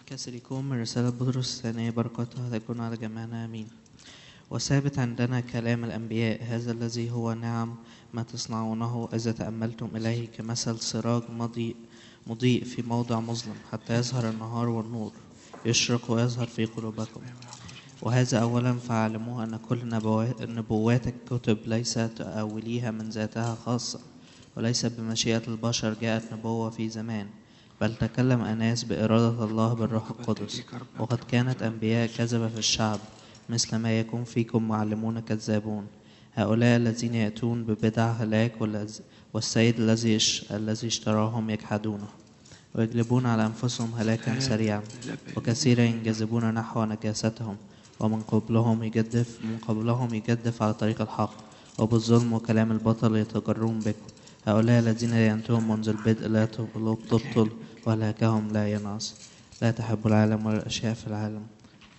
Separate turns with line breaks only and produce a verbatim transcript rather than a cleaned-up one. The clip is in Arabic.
كسركم من رسالة بطرس الثانية بركاتها تكون على جميعنا آمين. وثابت عندنا كلام الأنبياء هذا الذي هو نعم ما تصنعونه إذا تأملتم إليه كمثل سراج مضيء مضيء في موضع مظلم حتى يظهر النهار والنور يشرق ويظهر في قلوبكم. وهذا أولا فاعلموه أن كل نبوات الكتب ليست تأوليها من ذاتها خاصة وليس بمشيئة البشر جاءت نبوة في زمان، بل تكلم أناس بإرادة الله بالروح القدس. وقد كانت أنبياء كذبة في الشعب مثل ما يكون فيكم معلمون كذابون، هؤلاء الذين يأتون ببدع هلاك والسيد الذي الذي اشتراهم يجحدونه ويجلبون على أنفسهم هلاكا سريعا، وكثيرا ينجذبون نحو نجاستهم، ومن قبلهم يجدف من قبلهم يجدف على طريق الحق، وبالظلم وكلام البطل يتجرون بكم. هؤلاء الذين ينتهون منذ البدء لا تبطل وهلاكهم لا ينعس. لا تحب العالم ولا الأشياء في العالم.